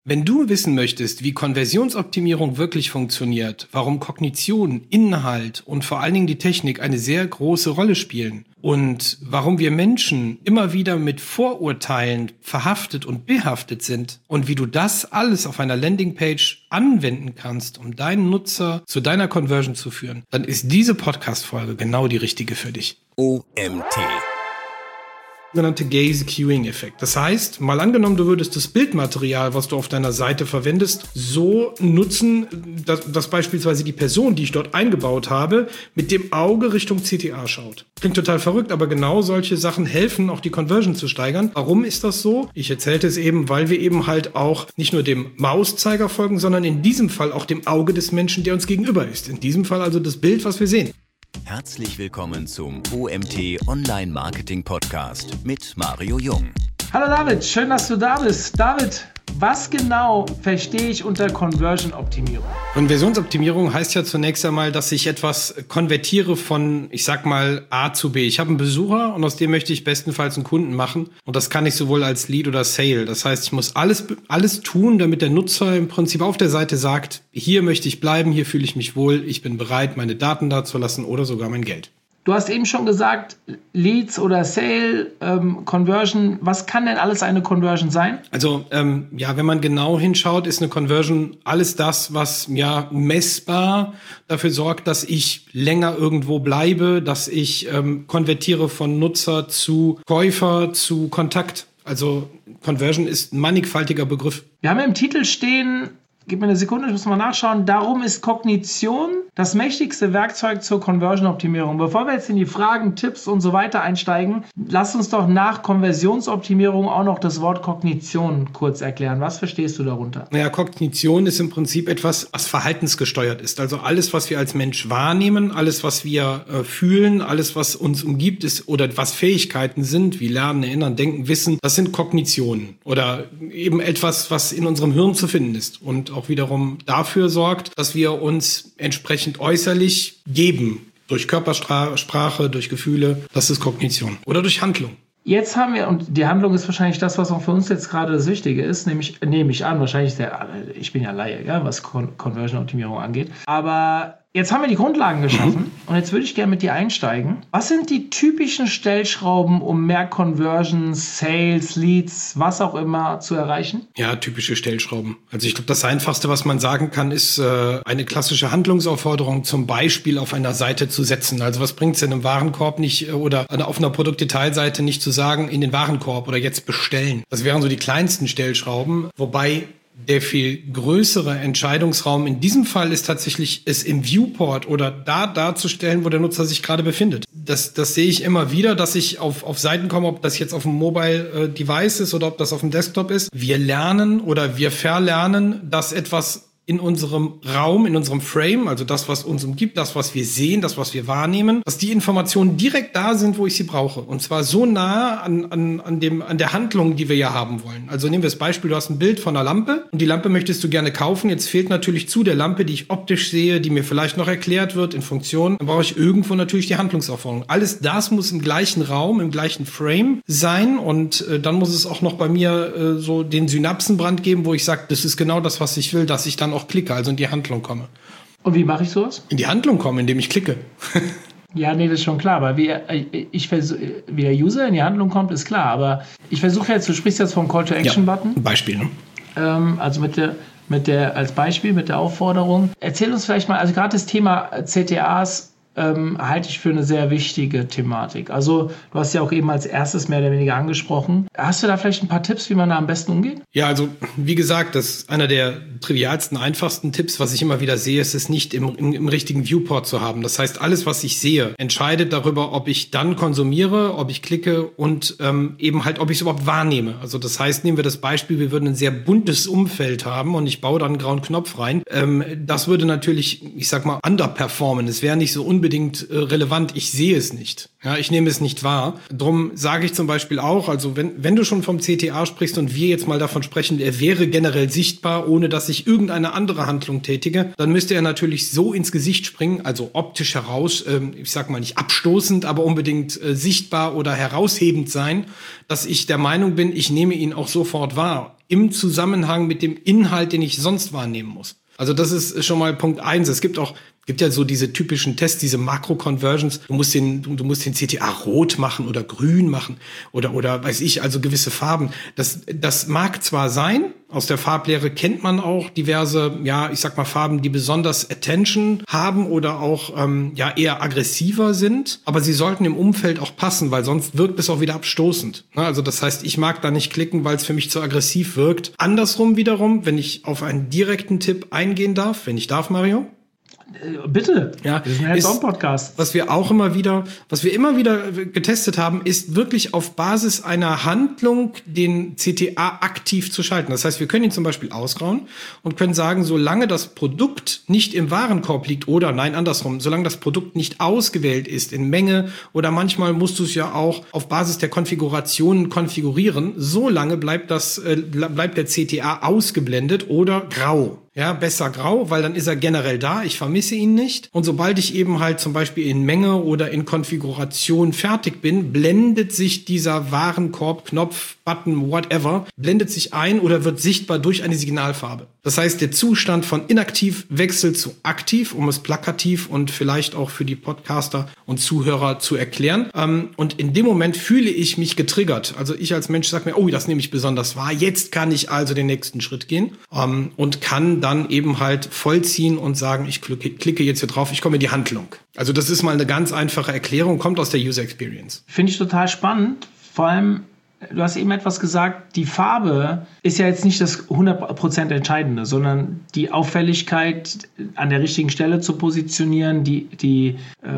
Wenn du wissen möchtest, wie Konversionsoptimierung wirklich funktioniert, warum Kognition, Inhalt und vor allen Dingen die Technik eine sehr große Rolle spielen und warum wir Menschen immer wieder mit Vorurteilen verhaftet und behaftet sind und wie du das alles auf einer Landingpage anwenden kannst, um deinen Nutzer zu deiner Conversion zu führen, dann ist diese Podcast-Folge genau die richtige für dich. OMT. Sogenannte Gaze-Queuing-Effekt. Das heißt, mal angenommen, du würdest das Bildmaterial, was du auf deiner Seite verwendest, so nutzen, dass beispielsweise die Person, die ich dort eingebaut habe, mit dem Auge Richtung CTA schaut. Klingt total verrückt, aber genau solche Sachen helfen, auch die Conversion zu steigern. Warum ist das so? Ich erzählte es eben, weil wir eben halt auch nicht nur dem Mauszeiger folgen, sondern in diesem Fall auch dem Auge des Menschen, der uns gegenüber ist. In diesem Fall also das Bild, was wir sehen. Herzlich willkommen zum OMT Online Marketing Podcast mit Mario Jung. Hallo David, schön, dass du da bist. David, was genau verstehe ich unter Conversion-Optimierung? Konversionsoptimierung heißt ja zunächst einmal, dass ich etwas konvertiere von, ich sag mal, A zu B. Ich habe einen Besucher und aus dem möchte ich bestenfalls einen Kunden machen. Und das kann ich sowohl als Lead oder Sale. Das heißt, ich muss alles tun, damit der Nutzer im Prinzip auf der Seite sagt, hier möchte ich bleiben, hier fühle ich mich wohl, ich bin bereit, meine Daten da zu lassen oder sogar mein Geld. Du hast eben schon gesagt, Leads oder Sale, Conversion. Was kann denn alles eine Conversion sein? Also wenn man genau hinschaut, ist eine Conversion alles das, was messbar dafür sorgt, dass ich länger irgendwo bleibe, dass ich konvertiere von Nutzer zu Käufer zu Kontakt. Also Conversion ist ein mannigfaltiger Begriff. Wir haben im Titel stehen, gib mir eine Sekunde, ich muss mal nachschauen. Darum ist Kognition das mächtigste Werkzeug zur Conversion-Optimierung. Bevor wir jetzt in die Fragen, Tipps und so weiter einsteigen, lasst uns doch nach Konversionsoptimierung auch noch das Wort Kognition kurz erklären. Was verstehst du darunter? Naja, Kognition ist im Prinzip etwas, was verhaltensgesteuert ist. Also alles, was wir als Mensch wahrnehmen, alles, was wir fühlen, alles, was uns umgibt ist oder was Fähigkeiten sind, wie Lernen, Erinnern, Denken, Wissen, das sind Kognitionen oder eben etwas, was in unserem Hirn zu finden ist und auch wiederum dafür sorgt, dass wir uns entsprechend äußerlich geben. Durch Körpersprache, durch Gefühle. Das ist Kognition. Oder durch Handlung. Jetzt haben wir, und die Handlung ist wahrscheinlich das, was auch für uns jetzt gerade das Wichtige ist, nämlich, nehme ich an, wahrscheinlich ich bin ja Laie, was Conversion-Optimierung angeht. Aber jetzt haben wir die Grundlagen geschaffen und jetzt würde ich gerne mit dir einsteigen. Was sind die typischen Stellschrauben, um mehr Conversions, Sales, Leads, was auch immer zu erreichen? Ja, typische Stellschrauben. Also ich glaube, das Einfachste, was man sagen kann, ist eine klassische Handlungsaufforderung zum Beispiel auf einer Seite zu setzen. Also was bringt es denn im Warenkorb nicht oder auf einer Produktdetailseite nicht zu sagen, in den Warenkorb oder jetzt bestellen. Das wären so die kleinsten Stellschrauben, wobei der viel größere Entscheidungsraum in diesem Fall ist tatsächlich, es im Viewport oder da darzustellen, wo der Nutzer sich gerade befindet. Das sehe ich immer wieder, dass ich auf Seiten komme, ob das jetzt auf dem Mobile Device ist oder ob das auf dem Desktop ist. Wir lernen oder wir verlernen, dass etwas in unserem Raum, in unserem Frame, also das, was uns umgibt, das, was wir sehen, das, was wir wahrnehmen, dass die Informationen direkt da sind, wo ich sie brauche. Und zwar so nah an der Handlung, die wir ja haben wollen. Also nehmen wir das Beispiel, du hast ein Bild von einer Lampe und die Lampe möchtest du gerne kaufen. Jetzt fehlt natürlich zu der Lampe, die ich optisch sehe, die mir vielleicht noch erklärt wird in Funktion. Dann brauche ich irgendwo natürlich die Handlungsaufforderung. Alles das muss im gleichen Raum, im gleichen Frame sein und dann muss es auch noch bei mir so den Synapsenbrand geben, wo ich sage, das ist genau das, was ich will, dass ich dann auch klicke, also in die Handlung komme. Und wie mache ich sowas? In die Handlung komme, indem ich klicke. Ja, nee, das ist schon klar, aber wie der User in die Handlung kommt, ist klar, aber ich versuche jetzt, du sprichst jetzt vom Call-to-Action-Button. Ein Beispiel, ne? Also als Beispiel, mit der Aufforderung. Erzähl uns vielleicht mal, also gerade das Thema CTAs halte ich für eine sehr wichtige Thematik. Also du hast ja auch eben als erstes mehr oder weniger angesprochen. Hast du da vielleicht ein paar Tipps, wie man da am besten umgeht? Ja, also wie gesagt, das ist einer der trivialsten, einfachsten Tipps, was ich immer wieder sehe, ist es nicht im richtigen Viewport zu haben. Das heißt, alles, was ich sehe, entscheidet darüber, ob ich dann konsumiere, ob ich klicke und eben halt, ob ich es überhaupt wahrnehme. Also das heißt, nehmen wir das Beispiel, wir würden ein sehr buntes Umfeld haben und ich baue da einen grauen Knopf rein. Das würde natürlich, ich sag mal, underperformen. Es wäre nicht so unbedingt relevant. Ich sehe es nicht. Ja, ich nehme es nicht wahr. Drum sage ich zum Beispiel auch, also wenn du schon vom CTA sprichst und wir jetzt mal davon sprechen, er wäre generell sichtbar, ohne dass ich irgendeine andere Handlung tätige, dann müsste er natürlich so ins Gesicht springen, also optisch heraus, ich sag mal nicht abstoßend, aber unbedingt sichtbar oder heraushebend sein, dass ich der Meinung bin, ich nehme ihn auch sofort wahr, im Zusammenhang mit dem Inhalt, den ich sonst wahrnehmen muss. Also das ist schon mal Punkt 1. Es gibt ja so diese typischen Tests, diese Makro-Conversions. Du musst den CTA rot machen oder grün machen oder weiß ich, also gewisse Farben. Das mag zwar sein, aus der Farblehre kennt man auch diverse, ja, ich sag mal Farben, die besonders Attention haben oder auch eher aggressiver sind, aber sie sollten im Umfeld auch passen, weil sonst wirkt es auch wieder abstoßend. Also das heißt, ich mag da nicht klicken, weil es für mich zu aggressiv wirkt. Andersrum wiederum, wenn ich auf einen direkten Tipp eingehen darf, wenn ich darf, Mario? Bitte. Ja, wir sind ja jetzt auch ein Podcast. Was wir immer wieder getestet haben, ist wirklich auf Basis einer Handlung den CTA aktiv zu schalten. Das heißt, wir können ihn zum Beispiel ausgrauen und können sagen, solange das Produkt nicht im Warenkorb liegt oder nein, andersrum, solange das Produkt nicht ausgewählt ist in Menge oder manchmal musst du es ja auch auf Basis der Konfigurationen konfigurieren, solange bleibt der CTA ausgeblendet oder grau. Ja, besser grau, weil dann ist er generell da. Ich vermisse ihn nicht. Und sobald ich eben halt zum Beispiel in Menge oder in Konfiguration fertig bin, blendet sich dieser Warenkorb, Knopf, Button, whatever, blendet sich ein oder wird sichtbar durch eine Signalfarbe. Das heißt, der Zustand von inaktiv wechselt zu aktiv, um es plakativ und vielleicht auch für die Podcaster und Zuhörer zu erklären. Und in dem Moment fühle ich mich getriggert. Also ich als Mensch sage mir, oh, das nehme ich besonders wahr. Jetzt kann ich also den nächsten Schritt gehen und kann dann eben halt vollziehen und sagen, ich klicke jetzt hier drauf, ich komme in die Handlung. Also das ist mal eine ganz einfache Erklärung, kommt aus der User Experience. Finde ich total spannend, vor allem du hast eben etwas gesagt, die Farbe ist ja jetzt nicht das 100% Entscheidende, sondern die Auffälligkeit an der richtigen Stelle zu positionieren, den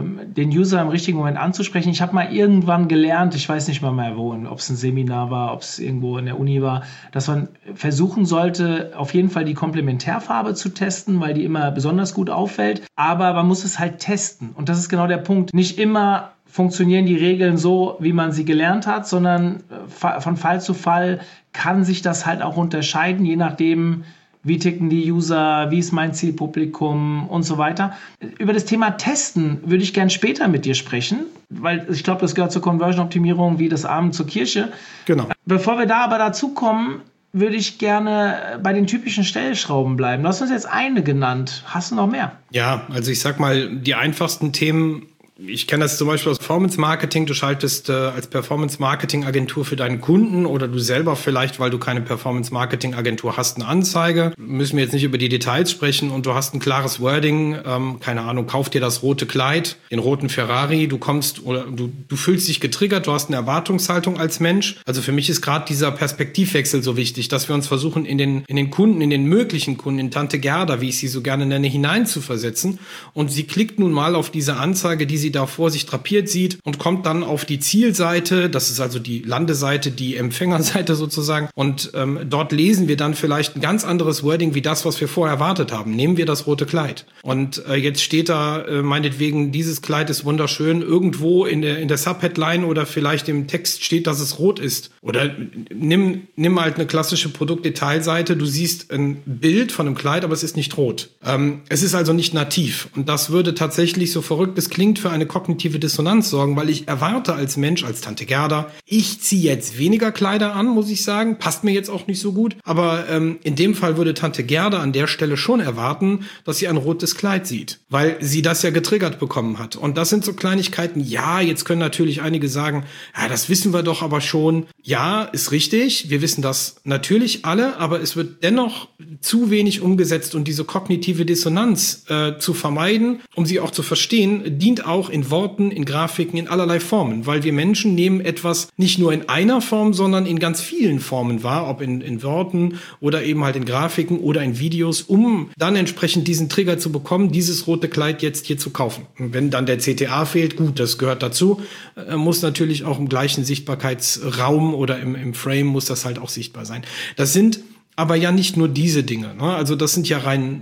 User im richtigen Moment anzusprechen. Ich habe mal irgendwann gelernt, ich weiß nicht mal mehr wo, ob es ein Seminar war, ob es irgendwo in der Uni war, dass man versuchen sollte, auf jeden Fall die Komplementärfarbe zu testen, weil die immer besonders gut auffällt. Aber man muss es halt testen. Und das ist genau der Punkt. Nicht immer funktionieren die Regeln so, wie man sie gelernt hat, sondern von Fall zu Fall kann sich das halt auch unterscheiden, je nachdem, wie ticken die User, wie ist mein Zielpublikum und so weiter. Über das Thema Testen würde ich gern später mit dir sprechen, weil ich glaube, das gehört zur Conversion-Optimierung wie das Amen zur Kirche. Genau. Bevor wir da aber dazu kommen, würde ich gerne bei den typischen Stellschrauben bleiben. Du hast uns jetzt eine genannt. Hast du noch mehr? Ja, also ich sag mal, die einfachsten Themen. Ich kenne das zum Beispiel aus Performance Marketing. Du schaltest als Performance Marketing Agentur für deinen Kunden oder du selber vielleicht, weil du keine Performance Marketing Agentur hast, eine Anzeige. Müssen wir jetzt nicht über die Details sprechen und du hast ein klares Wording. Keine Ahnung, kauf dir das rote Kleid, den roten Ferrari. Du kommst oder du fühlst dich getriggert. Du hast eine Erwartungshaltung als Mensch. Also für mich ist gerade dieser Perspektivwechsel so wichtig, dass wir uns versuchen, in den Kunden, in den möglichen Kunden, in Tante Gerda, wie ich sie so gerne nenne, hineinzuversetzen. Und sie klickt nun mal auf diese Anzeige, die sie da vor sich drapiert sieht und kommt dann auf die Zielseite, das ist also die Landeseite, die Empfängerseite sozusagen und dort lesen wir dann vielleicht ein ganz anderes Wording wie das, was wir vorher erwartet haben. Nehmen wir das rote Kleid. Und jetzt steht da meinetwegen, dieses Kleid ist wunderschön, irgendwo in der Subheadline oder vielleicht im Text steht, dass es rot ist. Oder nimm halt eine klassische Produktdetailseite, du siehst ein Bild von einem Kleid, aber es ist nicht rot. Es ist also nicht nativ und das würde tatsächlich, so verrückt es klingt, für eine kognitive Dissonanz sorgen, weil ich erwarte als Mensch, als Tante Gerda, ich ziehe jetzt weniger Kleider an, muss ich sagen, passt mir jetzt auch nicht so gut, aber in dem Fall würde Tante Gerda an der Stelle schon erwarten, dass sie ein rotes Kleid sieht, weil sie das ja getriggert bekommen hat. Und das sind so Kleinigkeiten, ja, jetzt können natürlich einige sagen, ja, das wissen wir doch aber schon. Ja, ist richtig, wir wissen das natürlich alle, aber es wird dennoch zu wenig umgesetzt und diese kognitive Dissonanz zu vermeiden, um sie auch zu verstehen, dient auch in Worten, in Grafiken, in allerlei Formen, weil wir Menschen nehmen etwas nicht nur in einer Form, sondern in ganz vielen Formen wahr, ob in Worten oder eben halt in Grafiken oder in Videos, um dann entsprechend diesen Trigger zu bekommen, dieses rote Kleid jetzt hier zu kaufen. Und wenn dann der CTA fehlt, gut, das gehört dazu, muss natürlich auch im gleichen Sichtbarkeitsraum oder im Frame muss das halt auch sichtbar sein. Das sind aber ja nicht nur diese Dinge, ne? Also das sind ja rein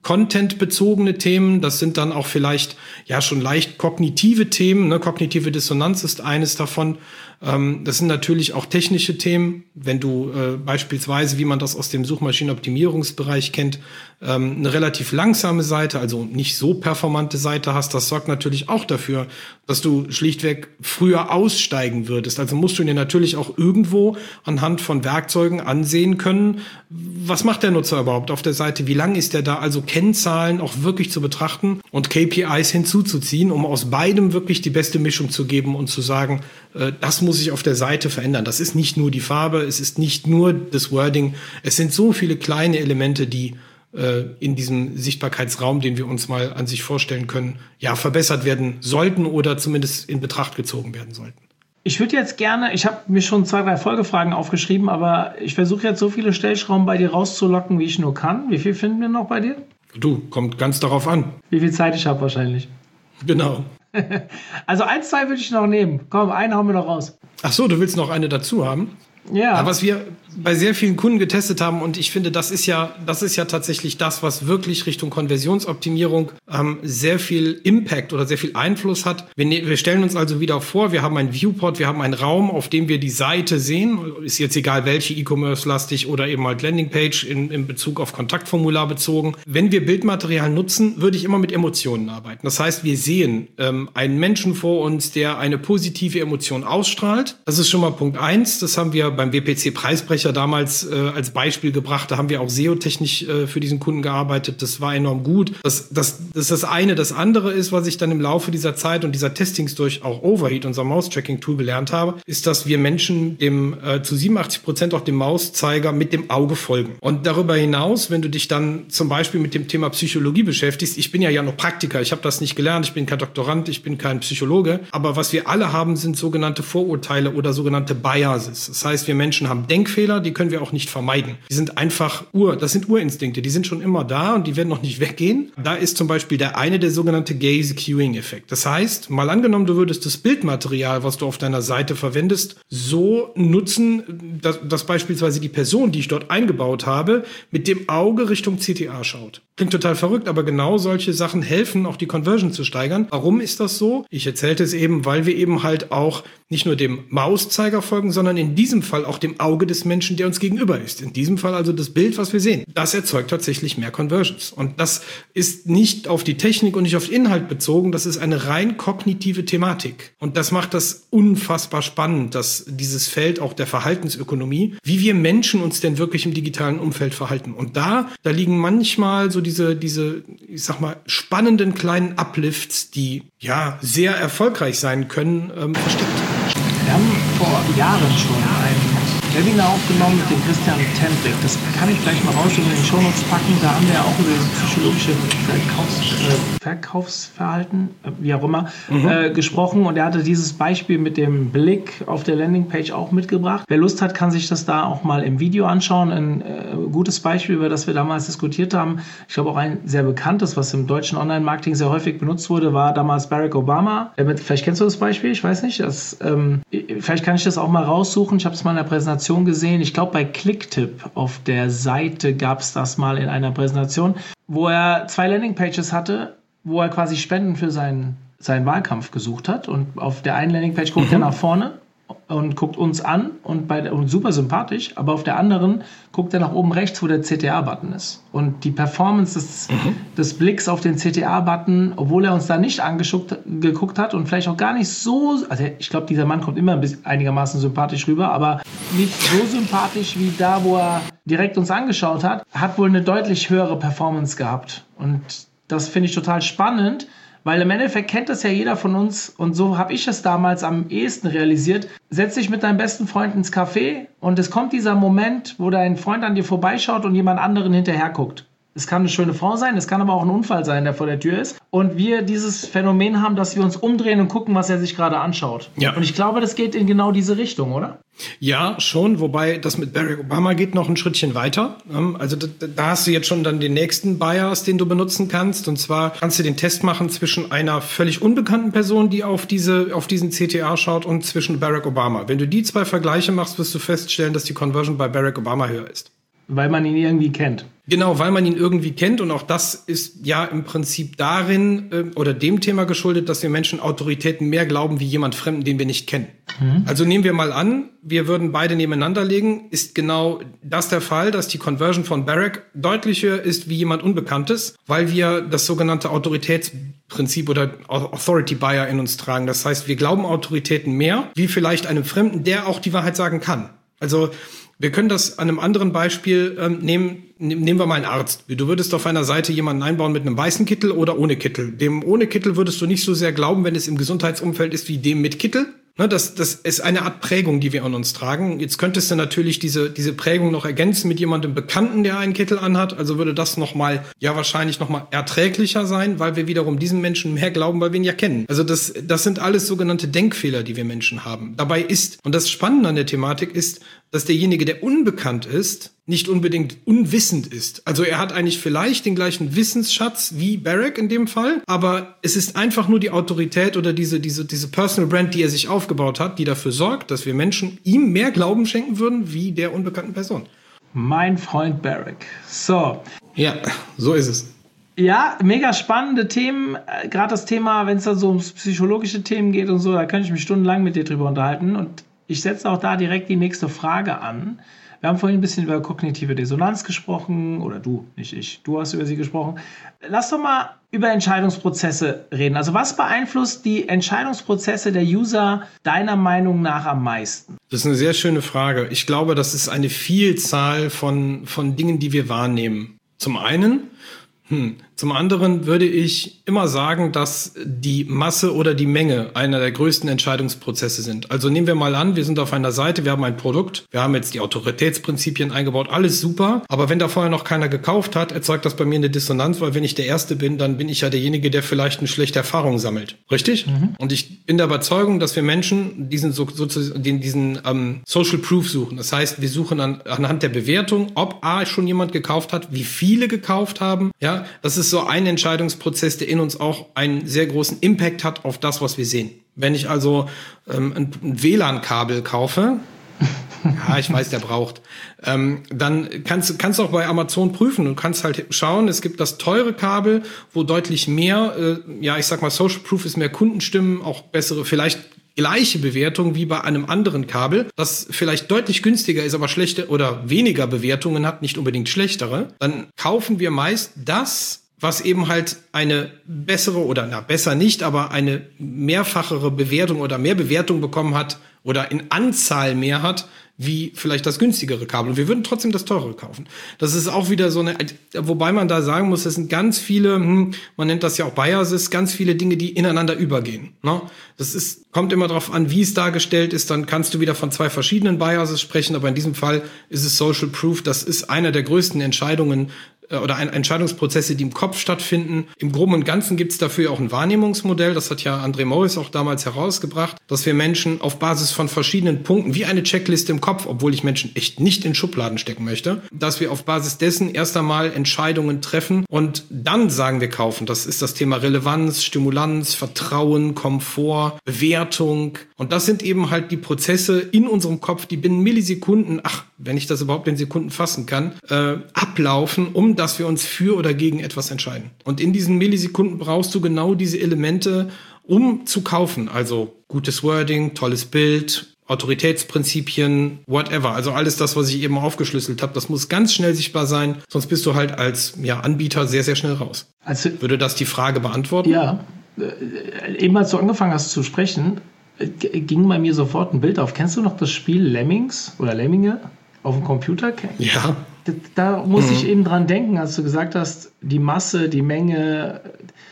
Content-bezogene Themen. Das sind dann auch vielleicht ja schon leicht kognitive Themen. Ne? Kognitive Dissonanz ist eines davon. Das sind natürlich auch technische Themen. Wenn du beispielsweise, wie man das aus dem Suchmaschinenoptimierungsbereich kennt, eine relativ langsame Seite, also nicht so performante Seite hast, das sorgt natürlich auch dafür, dass du schlichtweg früher aussteigen würdest. Also musst du dir natürlich auch irgendwo anhand von Werkzeugen ansehen können, was macht der Nutzer überhaupt auf der Seite, wie lang ist der da, also Kennzahlen auch wirklich zu betrachten und KPIs hinzuzuziehen, um aus beidem wirklich die beste Mischung zu geben und zu sagen, das muss sich auf der Seite verändern. Das ist nicht nur die Farbe, es ist nicht nur das Wording, es sind so viele kleine Elemente, die in diesem Sichtbarkeitsraum, den wir uns mal an sich vorstellen können, ja, verbessert werden sollten oder zumindest in Betracht gezogen werden sollten. Ich würde jetzt gerne, ich habe mir schon 2, 3 Folgefragen aufgeschrieben, aber ich versuche jetzt so viele Stellschrauben bei dir rauszulocken, wie ich nur kann. Wie viel finden wir noch bei dir? Du, kommt ganz darauf an. Wie viel Zeit ich habe wahrscheinlich. Genau. Also 1, 2 würde ich noch nehmen. Komm, einen hauen wir noch raus. Ach so, du willst noch eine dazu haben? Ja. Was wir bei sehr vielen Kunden getestet haben, und ich finde, das ist ja tatsächlich das, was wirklich Richtung Konversionsoptimierung sehr viel Impact oder sehr viel Einfluss hat. Wir stellen uns also wieder vor, wir haben einen Viewport, wir haben einen Raum, auf dem wir die Seite sehen. Ist jetzt egal, welche E-Commerce-lastig oder eben halt Landingpage in Bezug auf Kontaktformular bezogen. Wenn wir Bildmaterial nutzen, würde ich immer mit Emotionen arbeiten. Das heißt, wir sehen einen Menschen vor uns, der eine positive Emotion ausstrahlt. Das ist schon mal Punkt 1. Das haben wir beim WPC-Preisbrecher damals als Beispiel gebracht. Da haben wir auch SEO-technisch für diesen Kunden gearbeitet. Das war enorm gut. Das ist das eine. Das andere ist, was ich dann im Laufe dieser Zeit und dieser Testings durch auch Overheat, unser Mouse-Tracking-Tool, gelernt habe, ist, dass wir Menschen zu 87% auch dem Mauszeiger mit dem Auge folgen. Und darüber hinaus, wenn du dich dann zum Beispiel mit dem Thema Psychologie beschäftigst, ich bin ja noch Praktiker, ich habe das nicht gelernt, ich bin kein Doktorand, ich bin kein Psychologe, aber was wir alle haben, sind sogenannte Vorurteile oder sogenannte Biases. Das heißt, wir Menschen haben Denkfehler, die können wir auch nicht vermeiden. Die sind einfach das sind Urinstinkte, die sind schon immer da und die werden noch nicht weggehen. Da ist zum Beispiel der sogenannte Gaze-Queuing-Effekt. Das heißt, mal angenommen, du würdest das Bildmaterial, was du auf deiner Seite verwendest, so nutzen, dass beispielsweise die Person, die ich dort eingebaut habe, mit dem Auge Richtung CTA schaut. Klingt total verrückt, aber genau solche Sachen helfen, auch die Conversion zu steigern. Warum ist das so? Ich erzählte es eben, weil wir eben halt auch nicht nur dem Mauszeiger folgen, sondern in diesem Fall auch dem Auge des Menschen, der uns gegenüber ist. In diesem Fall also das Bild, was wir sehen. Das erzeugt tatsächlich mehr Conversions. Und das ist nicht auf die Technik und nicht auf Inhalt bezogen. Das ist eine rein kognitive Thematik. Und das macht das unfassbar spannend, dass dieses Feld auch der Verhaltensökonomie, wie wir Menschen uns denn wirklich im digitalen Umfeld verhalten. Und da liegen manchmal so diese, ich sag mal, spannenden kleinen Uplifts, die ja sehr erfolgreich sein können, versteckt. Wir haben vor Jahren schon ein Webinar aufgenommen mit dem Christian Tendrick. Das kann ich gleich mal raus in den Shownotes packen. Da haben wir ja auch über das psychologische Verkaufsverhalten, wie auch immer, gesprochen. Und er hatte dieses Beispiel mit dem Blick auf der Landingpage auch mitgebracht. Wer Lust hat, kann sich das da auch mal im Video anschauen. Ein gutes Beispiel, über das wir damals diskutiert haben. Ich glaube auch ein sehr bekanntes, was im deutschen Online-Marketing sehr häufig benutzt wurde, war damals Barack Obama. Vielleicht kennst du das Beispiel, ich weiß nicht. Vielleicht kann ich das auch mal raussuchen. Ich habe es mal in der Präsentation gesehen. Ich glaube, bei Clicktip auf der Seite gab es das mal in einer Präsentation, wo er 2 Landingpages hatte, wo er quasi Spenden für seinen Wahlkampf gesucht hat. Und auf der einen Landingpage guckt er nach vorne und guckt uns an und super sympathisch, aber auf der anderen guckt er nach oben rechts, wo der CTA-Button ist. Und die Performance des Blicks auf den CTA-Button, obwohl er uns da nicht geguckt hat und vielleicht auch gar nicht so, also ich glaube, dieser Mann kommt immer einigermaßen sympathisch rüber, aber nicht so sympathisch wie da, wo er direkt uns angeschaut hat wohl eine deutlich höhere Performance gehabt. Und das finde ich total spannend, weil im Endeffekt kennt das ja jeder von uns und so habe ich es damals am ehesten realisiert. Setz dich mit deinem besten Freund ins Café und es kommt dieser Moment, wo dein Freund an dir vorbeischaut und jemand anderen hinterher guckt. Es kann eine schöne Frau sein, es kann aber auch ein Unfall sein, der vor der Tür ist. Und wir dieses Phänomen haben, dass wir uns umdrehen und gucken, was er sich gerade anschaut. Ja. Und ich glaube, das geht in genau diese Richtung, oder? Ja, schon, wobei das mit Barack Obama geht noch ein Schrittchen weiter. Also da hast du jetzt schon dann den nächsten Bias, den du benutzen kannst. Und zwar kannst du den Test machen zwischen einer völlig unbekannten Person, die auf diesen CTA schaut, und zwischen Barack Obama. Wenn du die 2 Vergleiche machst, wirst du feststellen, dass die Conversion bei Barack Obama höher ist. weil man ihn irgendwie kennt. Genau, weil man ihn irgendwie kennt, und auch das ist ja im Prinzip darin oder dem Thema geschuldet, dass wir Menschen Autoritäten mehr glauben wie jemand Fremden, den wir nicht kennen. Also nehmen wir mal an, wir würden beide nebeneinander legen, ist genau das der Fall, dass die Conversion von Barack deutlich höher ist wie jemand Unbekanntes, weil wir das sogenannte Autoritätsprinzip oder Authority Buyer in uns tragen. Das heißt, wir glauben Autoritäten mehr, wie vielleicht einem Fremden, der auch die Wahrheit sagen kann. Also wir können das an einem anderen Beispiel nehmen. Nehmen wir mal einen Arzt. Du würdest auf einer Seite jemanden einbauen mit einem weißen Kittel oder ohne Kittel. Dem ohne Kittel würdest du nicht so sehr glauben, wenn es im Gesundheitsumfeld ist, wie dem mit Kittel. Das ist eine Art Prägung, die wir an uns tragen. Jetzt könntest du natürlich diese Prägung noch ergänzen mit jemandem Bekannten, der einen Kittel anhat. Also würde das wahrscheinlich noch mal erträglicher sein, weil wir wiederum diesen Menschen mehr glauben, weil wir ihn ja kennen. Also das sind alles sogenannte Denkfehler, die wir Menschen haben. Dabei ist, und das Spannende an der Thematik ist, dass derjenige, der unbekannt ist, nicht unbedingt unwissend ist. Also er hat eigentlich vielleicht den gleichen Wissensschatz wie Barack in dem Fall, aber es ist einfach nur die Autorität oder diese Personal Brand, die er sich aufgebaut hat, die dafür sorgt, dass wir Menschen ihm mehr Glauben schenken würden wie der unbekannten Person. Mein Freund Barack. So. Ja, so ist es. Ja, mega spannende Themen. Gerade das Thema, wenn es dann so um psychologische Themen geht und so, da könnte ich mich stundenlang mit dir drüber unterhalten. Und ich setze auch da direkt die nächste Frage an. Wir haben vorhin ein bisschen über kognitive Dissonanz gesprochen, oder du, nicht ich, du hast über sie gesprochen. Lass doch mal über Entscheidungsprozesse reden. Also was beeinflusst die Entscheidungsprozesse der User deiner Meinung nach am meisten? Das ist eine sehr schöne Frage. Ich glaube, das ist eine Vielzahl von Dingen, die wir wahrnehmen. Zum einen, zum anderen würde ich immer sagen, dass die Masse oder die Menge einer der größten Entscheidungsprozesse sind. Also nehmen wir mal an, wir sind auf einer Seite, wir haben ein Produkt, wir haben jetzt die Autoritätsprinzipien eingebaut, alles super, aber wenn da vorher noch keiner gekauft hat, erzeugt das bei mir eine Dissonanz, weil wenn ich der Erste bin, dann bin ich ja derjenige, der vielleicht eine schlechte Erfahrung sammelt. Richtig? Und ich bin der Überzeugung, dass wir Menschen diesen Social Proof suchen. Das heißt, wir suchen anhand der Bewertung, ob schon jemand gekauft hat, wie viele gekauft haben. Ja, das ist so ein Entscheidungsprozess, der in uns auch einen sehr großen Impact hat auf das, was wir sehen. Wenn ich also ein WLAN-Kabel kaufe, ja, ich weiß, der braucht, dann kannst du auch bei Amazon prüfen. Du kannst halt schauen, es gibt das teure Kabel, wo deutlich mehr, ich sag mal, Social Proof ist mehr Kundenstimmen, auch bessere, vielleicht gleiche Bewertung wie bei einem anderen Kabel, das vielleicht deutlich günstiger ist, aber schlechte oder weniger Bewertungen hat, nicht unbedingt schlechtere, dann kaufen wir meist das, was eben halt eine bessere oder, besser nicht, aber eine mehrfachere Bewertung oder mehr Bewertung bekommen hat oder in Anzahl mehr hat, wie vielleicht das günstigere Kabel. Und wir würden trotzdem das teure kaufen. Das ist auch wieder so wobei man da sagen muss, das sind ganz viele, man nennt das ja auch Biases, ganz viele Dinge, die ineinander übergehen. Ne? Kommt immer darauf an, wie es dargestellt ist, dann kannst du wieder von zwei verschiedenen Biases sprechen, aber in diesem Fall ist es Social Proof, das ist einer der größten Entscheidungen oder Entscheidungsprozesse, die im Kopf stattfinden. Im Groben und Ganzen gibt es dafür auch ein Wahrnehmungsmodell, das hat ja André Morris auch damals herausgebracht, dass wir Menschen auf Basis von verschiedenen Punkten, wie eine Checkliste im Kopf, obwohl ich Menschen echt nicht in Schubladen stecken möchte, dass wir auf Basis dessen erst einmal Entscheidungen treffen und dann sagen wir kaufen. Das ist das Thema Relevanz, Stimulanz, Vertrauen, Komfort, Bewertung. Und das sind eben halt die Prozesse in unserem Kopf, die binnen Millisekunden, wenn ich das überhaupt in Sekunden fassen kann, ablaufen, dass wir uns für oder gegen etwas entscheiden. Und in diesen Millisekunden brauchst du genau diese Elemente, um zu kaufen. Also gutes Wording, tolles Bild, Autoritätsprinzipien, whatever. Also alles das, was ich eben aufgeschlüsselt habe, das muss ganz schnell sichtbar sein, sonst bist du halt als Anbieter sehr, sehr schnell raus. Also, würde das die Frage beantworten? Ja, eben als du angefangen hast zu sprechen, ging bei mir sofort ein Bild auf. Kennst du noch das Spiel Lemmings oder Lemminge auf dem Computer? Ja. Da muss ich eben dran denken, als du gesagt hast, die Masse, die Menge,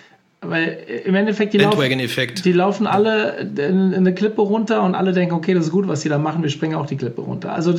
weil im Endeffekt die laufen alle eine Klippe runter und alle denken, okay, das ist gut, was die da machen, wir springen auch die Klippe runter. Also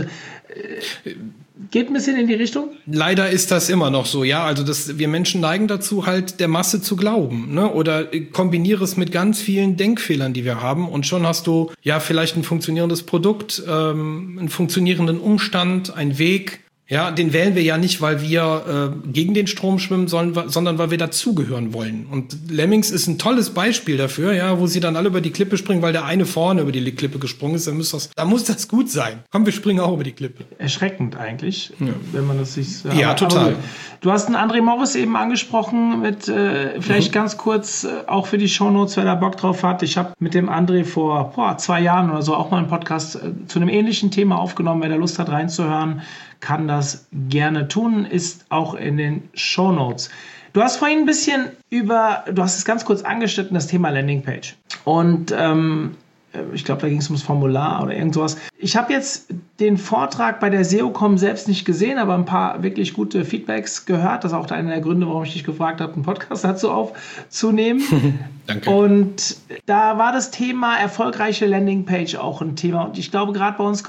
geht ein bisschen in die Richtung? Leider ist das immer noch so, ja. Also wir Menschen neigen dazu, halt der Masse zu glauben, ne? Oder kombiniere es mit ganz vielen Denkfehlern, die wir haben. Und schon hast du vielleicht ein funktionierendes Produkt, einen funktionierenden Umstand, einen Weg. Ja, den wählen wir ja nicht, weil wir gegen den Strom schwimmen sollen, sondern weil wir dazugehören wollen. Und Lemmings ist ein tolles Beispiel dafür, ja, wo sie dann alle über die Klippe springen, weil der eine vorne über die Klippe gesprungen ist. Da muss das gut sein. Komm, wir springen auch über die Klippe. Erschreckend eigentlich, wenn man das sich... Ja, total. Du hast einen André Morris eben angesprochen mit, vielleicht ganz kurz, auch für die Shownotes, wer da Bock drauf hat. Ich habe mit dem André vor 2 Jahren oder so auch mal einen Podcast zu einem ähnlichen Thema aufgenommen. Wer da Lust hat reinzuhören, kann das gerne tun, ist auch in den Shownotes. Du hast vorhin ein bisschen du hast es ganz kurz angeschnitten, das Thema Landingpage. Und ich glaube, da ging es ums Formular oder irgend sowas. Ich habe jetzt den Vortrag bei der SEOCom selbst nicht gesehen, aber ein paar wirklich gute Feedbacks gehört. Das ist auch einer der Gründe, warum ich dich gefragt habe, einen Podcast dazu aufzunehmen. Danke. Und da war das Thema erfolgreiche Landingpage auch ein Thema. Und ich glaube, gerade bei uns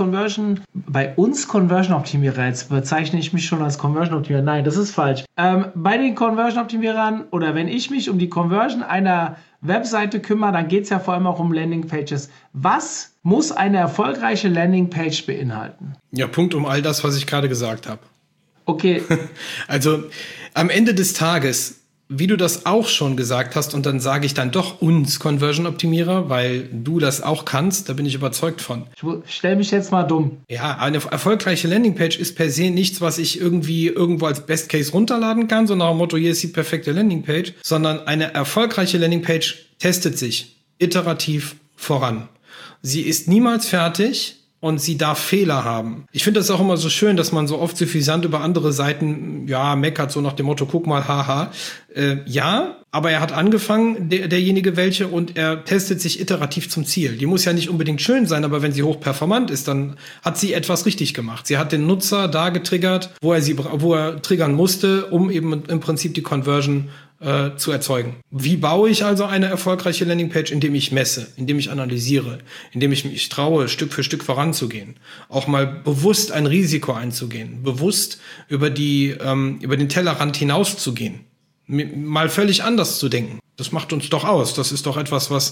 Conversion-Optimierer, jetzt bezeichne ich mich schon als Conversion-Optimierer. Nein, das ist falsch. Bei den Conversion-Optimierern oder wenn ich mich um die Conversion einer Webseite kümmere, dann geht es ja vor allem auch um Landingpages. Was muss eine erfolgreiche Landingpage beinhalten? Ja, Punkt um all das, was ich gerade gesagt habe. Okay. Also am Ende des Tages, wie du das auch schon gesagt hast, und dann sage ich dann doch uns Conversion-Optimierer, weil du das auch kannst, da bin ich überzeugt von. Ich stell mich jetzt mal dumm. Ja, eine erfolgreiche Landingpage ist per se nichts, was ich irgendwo als Best Case runterladen kann, so nach dem Motto, hier ist die perfekte Landingpage, sondern eine erfolgreiche Landingpage testet sich iterativ voran. Sie ist niemals fertig. Und sie darf Fehler haben. Ich finde das auch immer so schön, dass man so oft suffisant über andere Seiten, meckert, so nach dem Motto, guck mal, haha. Ja, aber er hat angefangen, derjenige welche, und er testet sich iterativ zum Ziel. Die muss ja nicht unbedingt schön sein, aber wenn sie hochperformant ist, dann hat sie etwas richtig gemacht. Sie hat den Nutzer da getriggert, wo er triggern musste, um eben im Prinzip die Conversion zu erzeugen. Wie baue ich also eine erfolgreiche Landingpage? Indem ich messe, indem ich analysiere, indem ich mich traue, Stück für Stück voranzugehen. Auch mal bewusst ein Risiko einzugehen, bewusst über den Tellerrand hinauszugehen, mal völlig anders zu denken. Das macht uns doch aus. Das ist doch etwas, was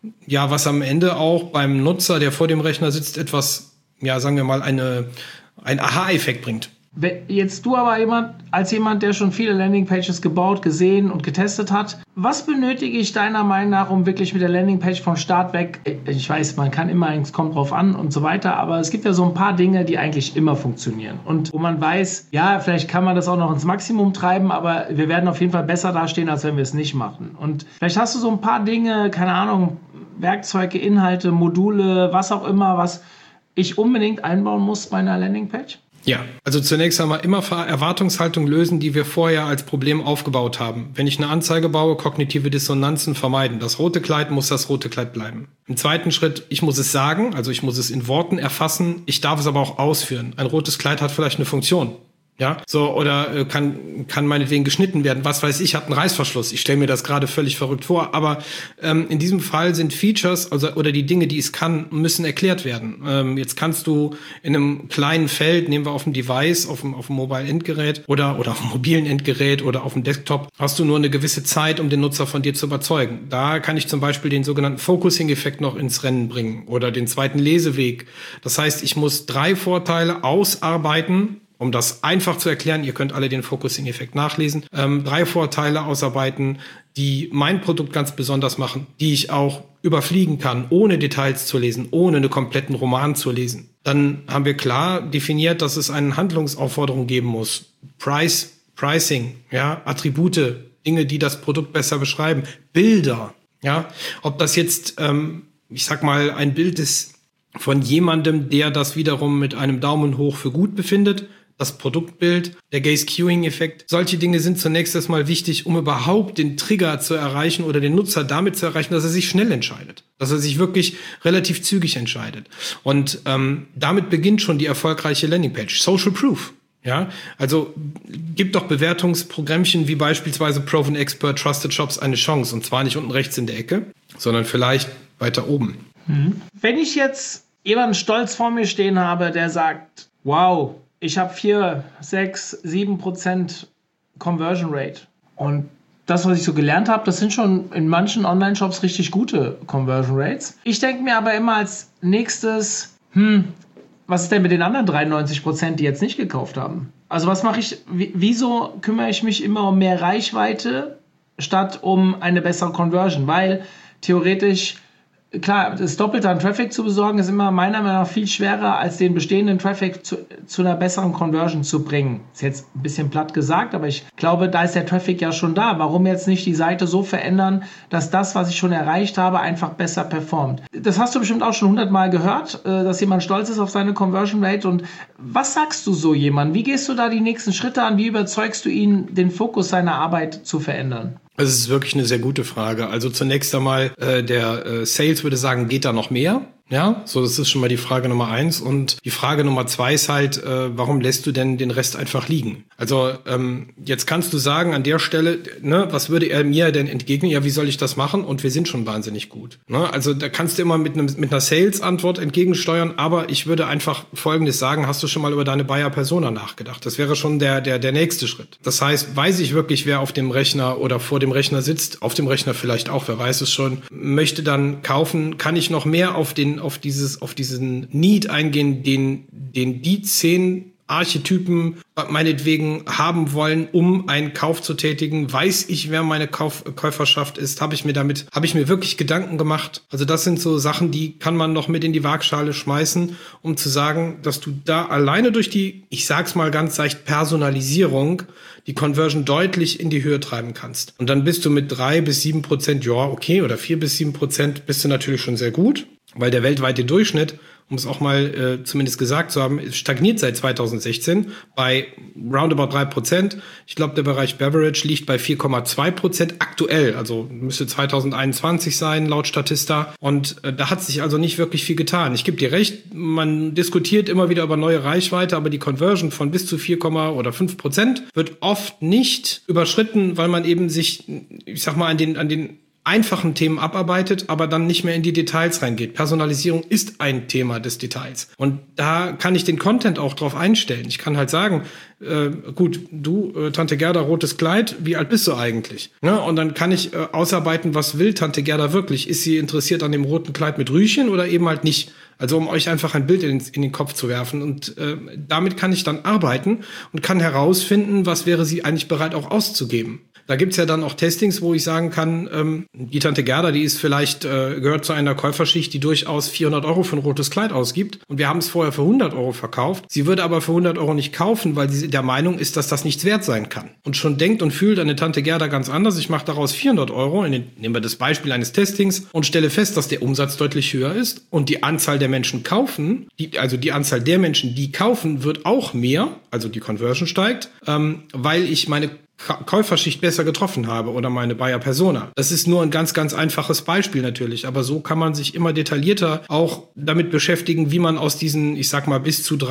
am Ende auch beim Nutzer, der vor dem Rechner sitzt, etwas, sagen wir mal, ein Aha-Effekt bringt. Jetzt du aber als jemand, der schon viele Landingpages gebaut, gesehen und getestet hat, was benötige ich deiner Meinung nach, um wirklich mit der Landingpage vom Start weg, ich weiß, man kann immer, es kommt drauf an und so weiter, aber es gibt ja so ein paar Dinge, die eigentlich immer funktionieren und wo man weiß, vielleicht kann man das auch noch ins Maximum treiben, aber wir werden auf jeden Fall besser dastehen, als wenn wir es nicht machen. Und vielleicht hast du so ein paar Dinge, keine Ahnung, Werkzeuge, Inhalte, Module, was auch immer, was ich unbedingt einbauen muss bei einer Landingpage? Ja, also zunächst einmal immer Erwartungshaltung lösen, die wir vorher als Problem aufgebaut haben. Wenn ich eine Anzeige baue, kognitive Dissonanzen vermeiden. Das rote Kleid muss das rote Kleid bleiben. Im zweiten Schritt, ich muss es sagen, also ich muss es in Worten erfassen, ich darf es aber auch ausführen. Ein rotes Kleid hat vielleicht eine Funktion. Ja, so, oder kann meinetwegen geschnitten werden, was weiß ich, hat einen Reißverschluss. Ich stelle mir das gerade völlig verrückt vor, aber in diesem Fall sind Features, oder die Dinge, die es kann, müssen erklärt werden. Jetzt kannst du in einem kleinen Feld, nehmen wir auf dem Device, auf dem Mobile-Endgerät oder auf dem mobilen Endgerät oder auf dem Desktop, hast du nur eine gewisse Zeit, um den Nutzer von dir zu überzeugen. Da kann ich zum Beispiel den sogenannten Focusing-Effekt noch ins Rennen bringen oder den zweiten Leseweg. Das heißt, ich muss 3 Vorteile ausarbeiten, um das einfach zu erklären, ihr könnt alle den Focusing-Effekt nachlesen, 3 Vorteile ausarbeiten, die mein Produkt ganz besonders machen, die ich auch überfliegen kann, ohne Details zu lesen, ohne einen kompletten Roman zu lesen. Dann haben wir klar definiert, dass es eine Handlungsaufforderung geben muss. Pricing, Attribute, Dinge, die das Produkt besser beschreiben, Bilder, ob das jetzt, ich sag mal, ein Bild ist von jemandem, der das wiederum mit einem Daumen hoch für gut befindet, das Produktbild, der Gaze-Queuing-Effekt. Solche Dinge sind zunächst erstmal wichtig, um überhaupt den Trigger zu erreichen oder den Nutzer damit zu erreichen, dass er sich schnell entscheidet. Dass er sich wirklich relativ zügig entscheidet. Und damit beginnt schon die erfolgreiche Landingpage. Social Proof. Ja, also gibt doch Bewertungsprogrammchen wie beispielsweise Proven Expert, Trusted Shops eine Chance. Und zwar nicht unten rechts in der Ecke, sondern vielleicht weiter oben. Wenn ich jetzt jemanden stolz vor mir stehen habe, der sagt, wow, ich habe 4, 6, 7% Conversion Rate. Und das, was ich so gelernt habe, das sind schon in manchen Online-Shops richtig gute Conversion Rates. Ich denke mir aber immer als nächstes, was ist denn mit den anderen 93%, die jetzt nicht gekauft haben? Also was mache ich, wieso kümmere ich mich immer um mehr Reichweite statt um eine bessere Conversion? Weil theoretisch, klar, das Doppelte an Traffic zu besorgen, ist immer meiner Meinung nach viel schwerer, als den bestehenden Traffic zu einer besseren Conversion zu bringen. Ist jetzt ein bisschen platt gesagt, aber ich glaube, da ist der Traffic ja schon da. Warum jetzt nicht die Seite so verändern, dass das, was ich schon erreicht habe, einfach besser performt? Das hast du bestimmt auch schon 100-mal gehört, dass jemand stolz ist auf seine Conversion Rate. Und was sagst du so jemandem? Wie gehst du da die nächsten Schritte an? Wie überzeugst du ihn, den Fokus seiner Arbeit zu verändern? Das ist wirklich eine sehr gute Frage. Also zunächst einmal, der Sales würde sagen, geht da noch mehr? Ja, so, das ist schon mal die Frage Nummer 1. Und die Frage Nummer 2 ist halt, warum lässt du denn den Rest einfach liegen? Also jetzt kannst du sagen an der Stelle, ne, was würde er mir denn entgegnen? Ja, wie soll ich das machen? Und wir sind schon wahnsinnig gut. Ne? Also da kannst du immer mit einer Sales-Antwort entgegensteuern, aber ich würde einfach Folgendes sagen: Hast du schon mal über deine Buyer-Persona nachgedacht? Das wäre schon der nächste Schritt. Das heißt, weiß ich wirklich, wer auf dem Rechner oder vor dem Rechner sitzt, auf dem Rechner vielleicht auch, wer weiß es schon, möchte dann kaufen, kann ich noch mehr auf diesen Need eingehen, den die 10 Archetypen meinetwegen haben wollen, um einen Kauf zu tätigen. Weiß ich, wer meine Käuferschaft ist? Habe ich mir wirklich Gedanken gemacht? Also das sind so Sachen, die kann man noch mit in die Waagschale schmeißen, um zu sagen, dass du da alleine durch die, ich sag's mal ganz leicht, Personalisierung die Conversion deutlich in die Höhe treiben kannst. Und dann bist du mit 3-7%, ja, okay, oder 4-7% bist du natürlich schon sehr gut, weil der weltweite Durchschnitt, um es auch mal zumindest gesagt zu haben, stagniert seit 2016 bei roundabout 3%. Ich glaube, der Bereich Beverage liegt bei 4,2% aktuell. Also müsste 2021 sein, laut Statista. Und da hat sich also nicht wirklich viel getan. Ich gebe dir recht, man diskutiert immer wieder über neue Reichweite, aber die Conversion von bis zu 4, oder 5% wird oft nicht überschritten, weil man eben sich, ich sag mal, an den einfachen Themen abarbeitet, aber dann nicht mehr in die Details reingeht. Personalisierung ist ein Thema des Details. Und da kann ich den Content auch drauf einstellen. Ich kann halt sagen, gut, du, Tante Gerda, rotes Kleid, wie alt bist du eigentlich? Ne? Und dann kann ich ausarbeiten, was will Tante Gerda wirklich? Ist sie interessiert an dem roten Kleid mit Rüschen oder eben halt nicht? Also um euch einfach ein Bild in den Kopf zu werfen. Und damit kann ich dann arbeiten und kann herausfinden, was wäre sie eigentlich bereit auch auszugeben. Da gibt's ja dann auch Testings, wo ich sagen kann, die Tante Gerda, die ist vielleicht, gehört zu einer Käuferschicht, die durchaus 400 € für ein rotes Kleid ausgibt. Und wir haben es vorher für 100 € verkauft. Sie würde aber für 100 € nicht kaufen, weil sie der Meinung ist, dass das nichts wert sein kann. Und schon denkt und fühlt eine Tante Gerda ganz anders. Ich mache daraus 400 €, nehmen wir das Beispiel eines Testings, und stelle fest, dass der Umsatz deutlich höher ist. Und die Anzahl der Menschen kaufen, die Anzahl der Menschen, die kaufen, wird auch mehr, also die Conversion steigt, weil ich meine Käuferschicht besser getroffen habe oder meine Buyer Persona. Das ist nur ein ganz, ganz einfaches Beispiel natürlich, aber so kann man sich immer detaillierter auch damit beschäftigen, wie man aus diesen, ich sag mal, bis zu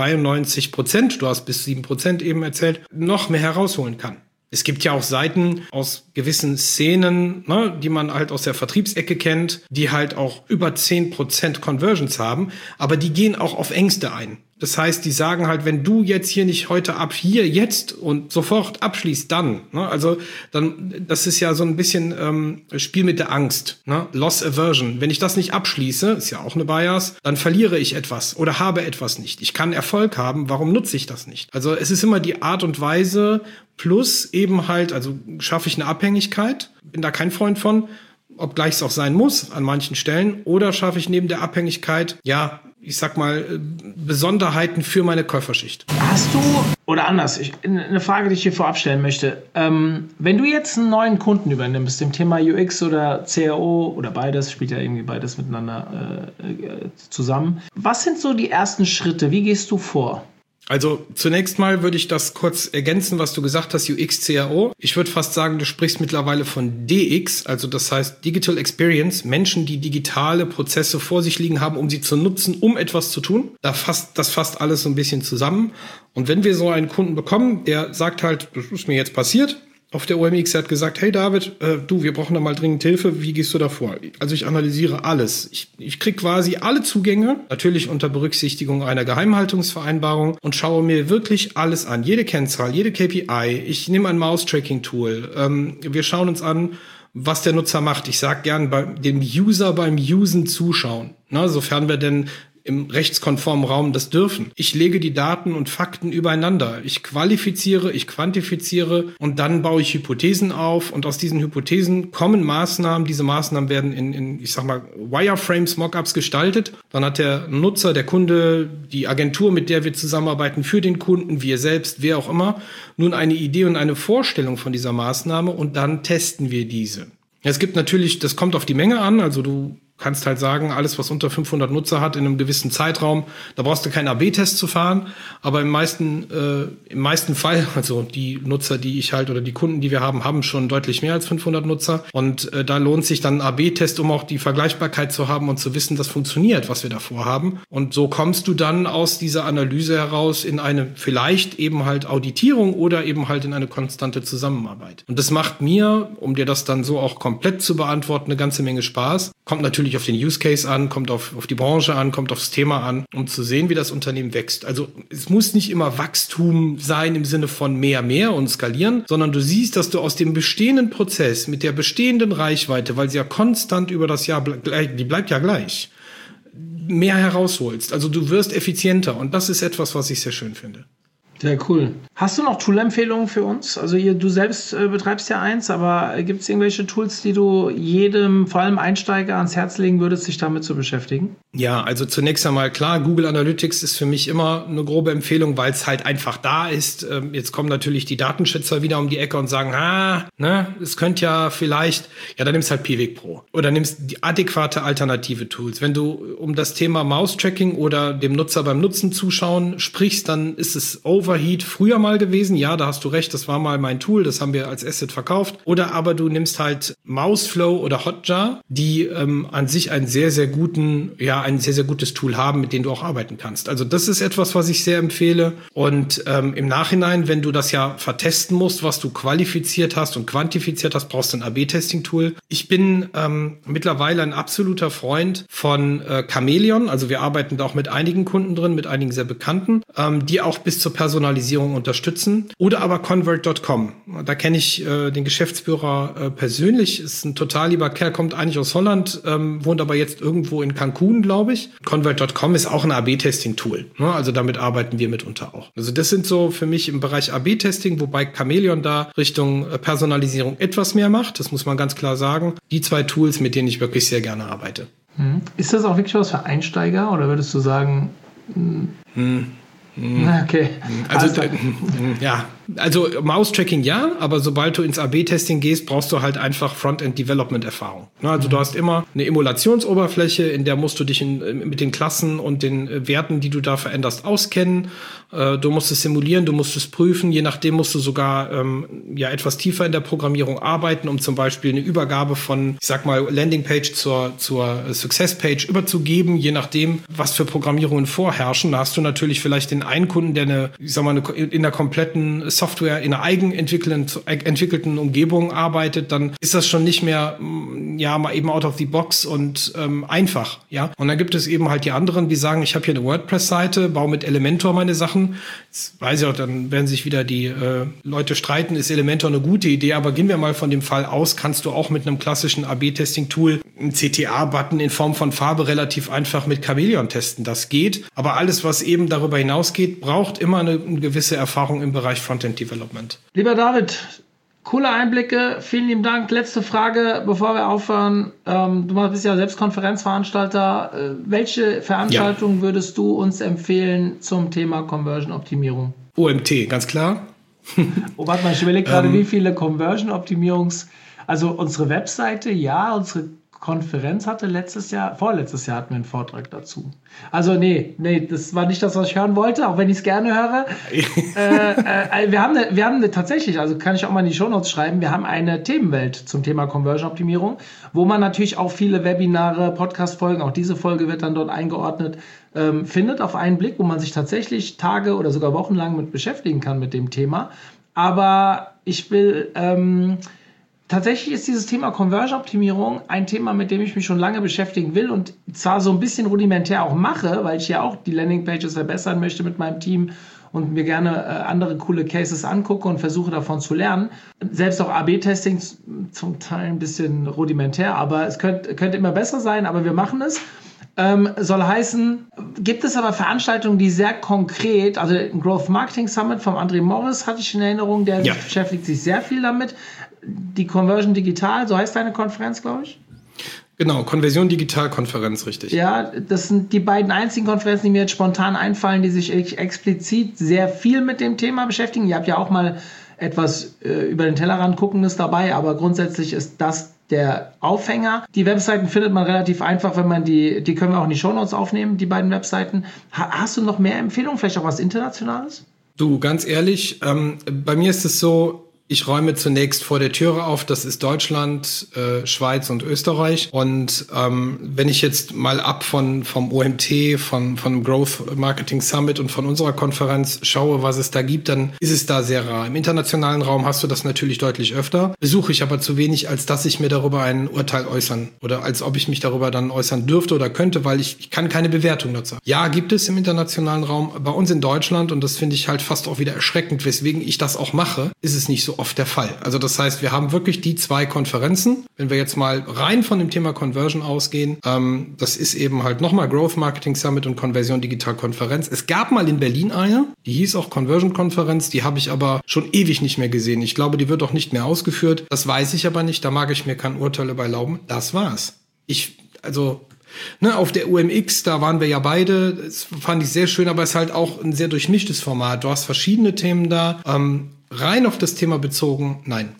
93%, du hast bis 7% eben erzählt, noch mehr herausholen kann. Es gibt ja auch Seiten aus gewissen Szenen, ne, die man halt aus der Vertriebsecke kennt, die halt auch über 10% Conversions haben, aber die gehen auch auf Ängste ein. Das heißt, die sagen halt, wenn du jetzt hier nicht heute jetzt und sofort abschließt, dann. Ne? Also dann, das ist ja so ein bisschen Spiel mit der Angst. Ne? Loss Aversion. Wenn ich das nicht abschließe, ist ja auch eine Bias, dann verliere ich etwas oder habe etwas nicht. Ich kann Erfolg haben, warum nutze ich das nicht? Also es ist immer die Art und Weise plus eben halt, also schaffe ich eine Abhängigkeit, bin da kein Freund von, obgleich es auch sein muss an manchen Stellen, oder schaffe ich neben der Abhängigkeit, ja, ich sag mal, Besonderheiten für meine Käuferschicht. Hast du, oder anders, eine Frage, die ich hier vorab stellen möchte. Wenn du jetzt einen neuen Kunden übernimmst, dem Thema UX oder CRO oder beides, spielt ja irgendwie beides miteinander zusammen. Was sind so die ersten Schritte? Wie gehst du vor? Also zunächst mal würde ich das kurz ergänzen, was du gesagt hast, UX, CRO. Ich würde fast sagen, du sprichst mittlerweile von DX, also das heißt Digital Experience, Menschen, die digitale Prozesse vor sich liegen haben, um sie zu nutzen, um etwas zu tun. Das fasst alles so ein bisschen zusammen. Und wenn wir so einen Kunden bekommen, der sagt halt, das ist mir jetzt passiert, auf der OMX, hat gesagt, hey David, wir brauchen da mal dringend Hilfe, wie gehst du da vor? Also ich analysiere alles. Ich kriege quasi alle Zugänge, natürlich unter Berücksichtigung einer Geheimhaltungsvereinbarung, und schaue mir wirklich alles an. Jede Kennzahl, jede KPI. Ich nehme ein Mouse-Tracking-Tool. Wir schauen uns an, was der Nutzer macht. Ich sage gern dem User beim Usen zuschauen. Na, sofern wir denn im rechtskonformen Raum das dürfen. Ich lege die Daten und Fakten übereinander. Ich qualifiziere, ich quantifiziere und dann baue ich Hypothesen auf und aus diesen Hypothesen kommen Maßnahmen. Diese Maßnahmen werden in ich sag mal, Wireframes, Mockups gestaltet. Dann hat der Nutzer, der Kunde, die Agentur, mit der wir zusammenarbeiten, für den Kunden, wir selbst, wer auch immer, nun eine Idee und eine Vorstellung von dieser Maßnahme und dann testen wir diese. Es gibt natürlich, das kommt auf die Menge an, also du kannst halt sagen, alles, was unter 500 Nutzer hat in einem gewissen Zeitraum, da brauchst du keinen AB-Test zu fahren. Aber im meisten Fall, also die Nutzer, die ich halt oder die Kunden, die wir haben schon deutlich mehr als 500 Nutzer. Und da lohnt sich dann ein AB-Test, um auch die Vergleichbarkeit zu haben und zu wissen, das funktioniert, was wir da vorhaben. Und so kommst du dann aus dieser Analyse heraus in eine vielleicht eben halt Auditierung oder eben halt in eine konstante Zusammenarbeit. Und das macht mir, um dir das dann so auch komplett zu beantworten, eine ganze Menge Spaß. Kommt natürlich auf den Use Case an, kommt auf die Branche an, kommt aufs Thema an, um zu sehen, wie das Unternehmen wächst. Also es muss nicht immer Wachstum sein im Sinne von mehr und skalieren, sondern du siehst, dass du aus dem bestehenden Prozess mit der bestehenden Reichweite, weil sie ja konstant über das Jahr, die bleibt ja gleich, mehr herausholst. Also du wirst effizienter und das ist etwas, was ich sehr schön finde. Sehr cool. Hast du noch Tool-Empfehlungen für uns? Also du selbst betreibst ja eins, aber gibt es irgendwelche Tools, die du jedem, vor allem Einsteiger, ans Herz legen würdest, sich damit zu beschäftigen? Ja, also zunächst einmal klar, Google Analytics ist für mich immer eine grobe Empfehlung, weil es halt einfach da ist. Jetzt kommen natürlich die Datenschützer wieder um die Ecke und sagen, es könnte ja vielleicht, dann nimmst halt Piwik Pro oder nimmst die adäquate alternative Tools. Wenn du um das Thema Mouse-Tracking oder dem Nutzer beim Nutzen zuschauen sprichst, dann ist es Overheat früher mal gewesen. Ja, da hast du recht, das war mal mein Tool, das haben wir als Asset verkauft. Oder aber du nimmst halt Mouseflow oder Hotjar, die an sich ein sehr, sehr gutes Tool haben, mit dem du auch arbeiten kannst. Also das ist etwas, was ich sehr empfehle. Und im Nachhinein, wenn du das ja vertesten musst, was du qualifiziert hast und quantifiziert hast, brauchst du ein AB-Testing-Tool. Ich bin mittlerweile ein absoluter Freund von Chameleon. Also wir arbeiten da auch mit einigen Kunden drin, mit einigen sehr bekannten, die auch bis zur Personalisierung unterstützen. Oder aber Convert.com. Da kenne ich den Geschäftsführer persönlich. Ist ein total lieber Kerl, kommt eigentlich aus Holland, wohnt aber jetzt irgendwo in Cancun, glaube ich. Convert.com ist auch ein AB-Testing-Tool. Ne? Also damit arbeiten wir mitunter auch. Also das sind so für mich im Bereich AB-Testing, wobei Chameleon da Richtung Personalisierung etwas mehr macht. Das muss man ganz klar sagen. Die zwei Tools, mit denen ich wirklich sehr gerne arbeite. Ist das auch wirklich was für Einsteiger oder würdest du sagen... Okay. Also Mouse-Tracking ja, aber sobald du ins AB-Testing gehst, brauchst du halt einfach Frontend-Development-Erfahrung. Also du hast immer eine Emulationsoberfläche, in der musst du dich mit den Klassen und den Werten, die du da veränderst, auskennen. Du musst es simulieren, du musst es prüfen. Je nachdem musst du sogar etwas tiefer in der Programmierung arbeiten, um zum Beispiel eine Übergabe von, ich sag mal, Landingpage zur Success-Page überzugeben. Je nachdem, was für Programmierungen vorherrschen. Da hast du natürlich vielleicht den einen Kunden, der in der kompletten Software in einer entwickelten Umgebung arbeitet, dann ist das schon nicht mehr mal eben out of the box und einfach. Ja. Und dann gibt es eben halt die anderen, die sagen, ich habe hier eine WordPress-Seite, baue mit Elementor meine Sachen. Jetzt weiß ich auch, dann werden sich wieder die Leute streiten, ist Elementor eine gute Idee, aber gehen wir mal von dem Fall aus, kannst du auch mit einem klassischen AB-Testing-Tool einen CTA-Button in Form von Farbe relativ einfach mit Chameleon testen. Das geht, aber alles, was eben darüber hinausgeht, braucht immer eine gewisse Erfahrung im Bereich Frontend Development. Lieber David, coole Einblicke, vielen lieben Dank. Letzte Frage, bevor wir aufhören. Du bist ja selbst Konferenzveranstalter. Welche Veranstaltung würdest du uns empfehlen zum Thema Conversion-Optimierung? OMT, ganz klar. Warte mal, ich überlege gerade, wie viele also unsere Webseite, unsere Konferenz hatte vorletztes Jahr hatten wir einen Vortrag dazu. Also nee, das war nicht das, was ich hören wollte, auch wenn ich es gerne höre. Wir haben tatsächlich, also kann ich auch mal in die Shownotes schreiben, wir haben eine Themenwelt zum Thema Conversion-Optimierung, wo man natürlich auch viele Webinare, Podcast-Folgen, auch diese Folge wird dann dort eingeordnet, findet auf einen Blick, wo man sich tatsächlich Tage oder sogar Wochen lang mit beschäftigen kann mit dem Thema. Aber ich will... Tatsächlich ist dieses Thema Conversion-Optimierung ein Thema, mit dem ich mich schon lange beschäftigen will und zwar so ein bisschen rudimentär auch mache, weil ich ja auch die Landingpages verbessern möchte mit meinem Team und mir gerne andere coole Cases angucke und versuche davon zu lernen. Selbst auch AB-Testing zum Teil ein bisschen rudimentär, aber es könnte immer besser sein, aber wir machen es. Soll heißen, gibt es aber Veranstaltungen, die sehr konkret, also ein Growth Marketing Summit vom André Morris hatte ich in Erinnerung, der beschäftigt sich sehr viel damit. Die Conversion Digital, so heißt deine Konferenz, glaube ich? Genau, Conversion Digital Konferenz, richtig. Ja, das sind die beiden einzigen Konferenzen, die mir jetzt spontan einfallen, die sich explizit sehr viel mit dem Thema beschäftigen. Ihr habt ja auch mal etwas über den Tellerrand Guckendes dabei, aber grundsätzlich ist das der Aufhänger. Die Webseiten findet man relativ einfach, wenn man die können wir auch in die Shownotes aufnehmen, die beiden Webseiten. Hast du noch mehr Empfehlungen, vielleicht auch was Internationales? Du, ganz ehrlich, bei mir ist es so, ich räume zunächst vor der Türe auf, das ist Deutschland, Schweiz und Österreich. Und wenn ich jetzt mal vom OMT, vom Growth Marketing Summit und von unserer Konferenz schaue, was es da gibt, dann ist es da sehr rar. Im internationalen Raum hast du das natürlich deutlich öfter, besuche ich aber zu wenig, als dass ich mir darüber ein Urteil äußern oder als ob ich mich darüber dann äußern dürfte oder könnte, weil ich kann keine Bewertung dazu haben. Ja, gibt es im internationalen Raum. Bei uns in Deutschland, und das finde ich halt fast auch wieder erschreckend, weswegen ich das auch mache, ist es nicht so oft der Fall. Also das heißt, wir haben wirklich die 2 Konferenzen. Wenn wir jetzt mal rein von dem Thema Conversion ausgehen, das ist eben halt nochmal Growth Marketing Summit und Conversion Digital Konferenz. Es gab mal in Berlin eine, die hieß auch Conversion Konferenz, die habe ich aber schon ewig nicht mehr gesehen. Ich glaube, die wird auch nicht mehr ausgeführt. Das weiß ich aber nicht, da mag ich mir kein Urteil über erlauben. Das war's. Auf der UMX, da waren wir ja beide, das fand ich sehr schön, aber es ist halt auch ein sehr durchmischtes Format. Du hast verschiedene Themen da. Rein auf das Thema bezogen, nein.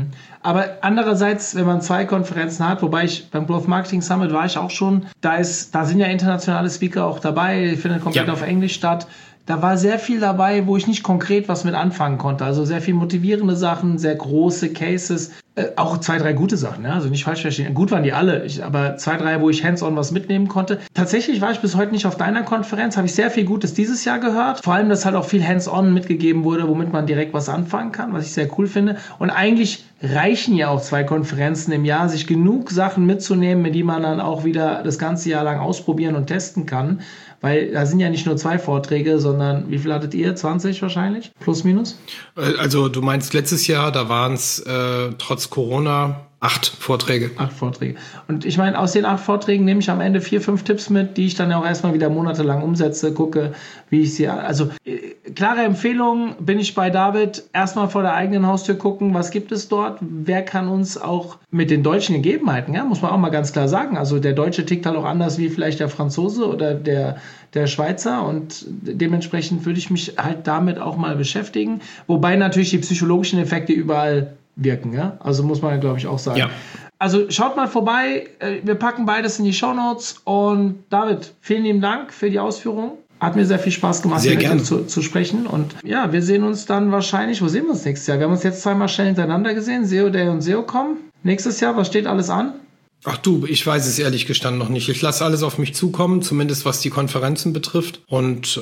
Aber andererseits, wenn man 2 Konferenzen hat, wobei beim Growth Marketing Summit war ich auch schon, da sind ja internationale Speaker auch dabei, die finden komplett auf Englisch statt. Da war sehr viel dabei, wo ich nicht konkret was mit anfangen konnte. Also sehr viel motivierende Sachen, sehr große Cases, auch 2, 3 gute Sachen. Ja? Also nicht falsch verstehen. Gut waren die alle, aber 2, 3, wo ich hands-on was mitnehmen konnte. Tatsächlich war ich bis heute nicht auf deiner Konferenz, habe ich sehr viel Gutes dieses Jahr gehört. Vor allem, dass halt auch viel hands-on mitgegeben wurde, womit man direkt was anfangen kann, was ich sehr cool finde. Und eigentlich reichen ja auch 2 Konferenzen im Jahr, sich genug Sachen mitzunehmen, mit die man dann auch wieder das ganze Jahr lang ausprobieren und testen kann. Weil da sind ja nicht nur 2 Vorträge, sondern wie viel hattet ihr? 20 wahrscheinlich? Plus, minus? Also du meinst letztes Jahr, da waren es trotz Corona 8 Vorträge. 8 Vorträge. Und ich meine, aus den 8 Vorträgen nehme ich am Ende 4, 5 Tipps mit, die ich dann auch erstmal wieder monatelang umsetze, gucke, wie ich sie... Also klare Empfehlung, bin ich bei David, erstmal vor der eigenen Haustür gucken, was gibt es dort, wer kann uns auch mit den deutschen Gegebenheiten, ja, muss man auch mal ganz klar sagen, also der Deutsche tickt halt auch anders wie vielleicht der Franzose oder der Schweizer und dementsprechend würde ich mich halt damit auch mal beschäftigen, wobei natürlich die psychologischen Effekte überall wirken, ja, also muss man, glaube ich, auch sagen. Ja. Also schaut mal vorbei, wir packen beides in die Shownotes und David, vielen lieben Dank für die Ausführungen. Hat mir sehr viel Spaß gemacht, sehr gerne zu sprechen. Und ja, wir sehen uns dann wahrscheinlich, wo sehen wir uns nächstes Jahr? Wir haben uns jetzt 2 Mal schnell hintereinander gesehen, SEO Day und SEOCom. Nächstes Jahr, was steht alles an? Ach du, ich weiß es ehrlich gestanden noch nicht. Ich lasse alles auf mich zukommen, zumindest was die Konferenzen betrifft. Und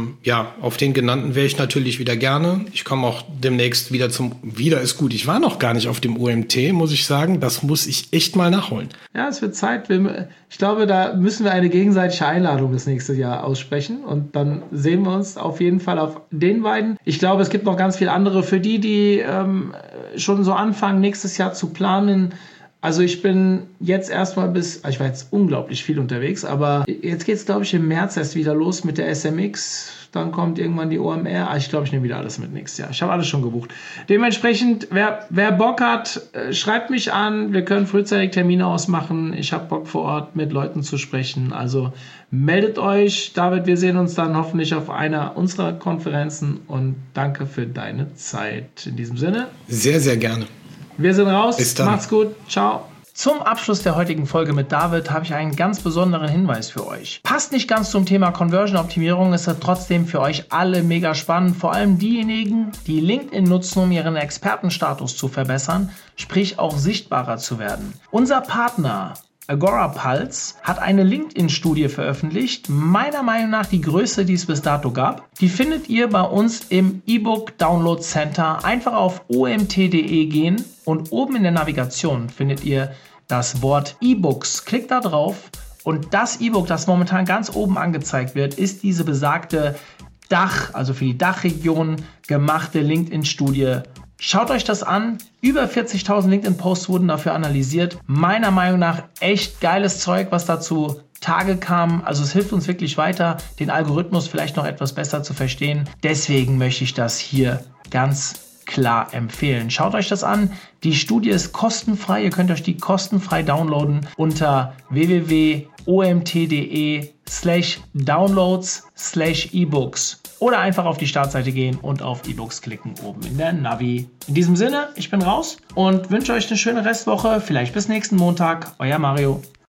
auf den genannten wäre ich natürlich wieder gerne. Ich komme auch demnächst wieder wieder ist gut. Ich war noch gar nicht auf dem OMT, muss ich sagen. Das muss ich echt mal nachholen. Ja, es wird Zeit. Ich glaube, da müssen wir eine gegenseitige Einladung das nächste Jahr aussprechen. Und dann sehen wir uns auf jeden Fall auf den beiden. Ich glaube, es gibt noch ganz viele andere für die schon so anfangen, nächstes Jahr zu planen. Also ich bin jetzt erstmal ich war jetzt unglaublich viel unterwegs, aber jetzt geht es, glaube ich, im März erst wieder los mit der SMX. Dann kommt irgendwann die OMR. Ich glaube, ich nehme wieder alles mit nächstes Jahr. Ich habe alles schon gebucht. Dementsprechend, wer Bock hat, schreibt mich an. Wir können frühzeitig Termine ausmachen. Ich habe Bock vor Ort mit Leuten zu sprechen. Also meldet euch. David, wir sehen uns dann hoffentlich auf einer unserer Konferenzen. Und danke für deine Zeit. In diesem Sinne. Sehr, sehr gerne. Wir sind raus. Bis dann. Macht's gut. Ciao. Zum Abschluss der heutigen Folge mit David habe ich einen ganz besonderen Hinweis für euch. Passt nicht ganz zum Thema Conversion-Optimierung, ist trotzdem für euch alle mega spannend. Vor allem diejenigen, die LinkedIn nutzen, um ihren Expertenstatus zu verbessern, sprich auch sichtbarer zu werden. Unser Partner Agorapulse hat eine LinkedIn-Studie veröffentlicht, meiner Meinung nach die größte, die es bis dato gab. Die findet ihr bei uns im E-Book Download Center. Einfach auf omt.de gehen und oben in der Navigation findet ihr das Wort E-Books. Klickt da drauf und das E-Book, das momentan ganz oben angezeigt wird, ist diese besagte also für die Dachregion gemachte LinkedIn-Studie. Schaut euch das an. Über 40.000 LinkedIn-Posts wurden dafür analysiert. Meiner Meinung nach echt geiles Zeug, was dazu Tage kam. Also es hilft uns wirklich weiter, den Algorithmus vielleicht noch etwas besser zu verstehen. Deswegen möchte ich das hier ganz klar empfehlen. Schaut euch das an. Die Studie ist kostenfrei. Ihr könnt euch die kostenfrei downloaden unter www.omt.de/downloads/ebooks oder einfach auf die Startseite gehen und auf E-Books klicken oben in der Navi. In diesem Sinne, ich bin raus und wünsche euch eine schöne Restwoche. Vielleicht bis nächsten Montag. Euer Mario.